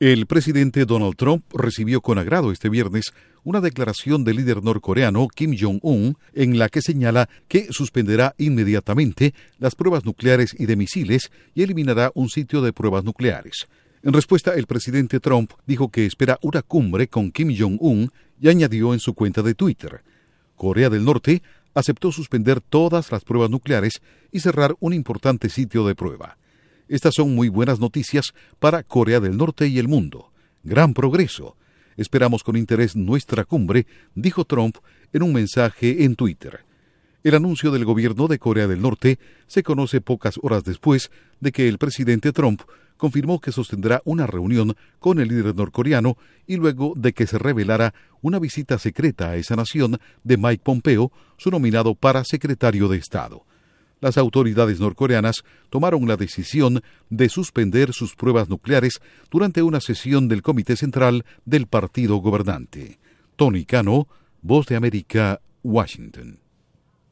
El presidente Donald Trump recibió con agrado este viernes una declaración del líder norcoreano Kim Jong-un en la que señala que suspenderá inmediatamente las pruebas nucleares y de misiles y eliminará un sitio de pruebas nucleares. En respuesta, el presidente Trump dijo que espera una cumbre con Kim Jong-un y añadió en su cuenta de Twitter: Corea del Norte aceptó suspender todas las pruebas nucleares y cerrar un importante sitio de prueba. Estas son muy buenas noticias para Corea del Norte y el mundo. Gran progreso. Esperamos con interés nuestra cumbre, dijo Trump en un mensaje en Twitter. El anuncio del gobierno de Corea del Norte se conoce pocas horas después de que el presidente Trump confirmó que sostendrá una reunión con el líder norcoreano y luego de que se revelara una visita secreta a esa nación de Mike Pompeo, su nominado para secretario de Estado. Las autoridades norcoreanas tomaron la decisión de suspender sus pruebas nucleares durante una sesión del Comité Central del partido gobernante. Tony Cano, Voz de América, Washington.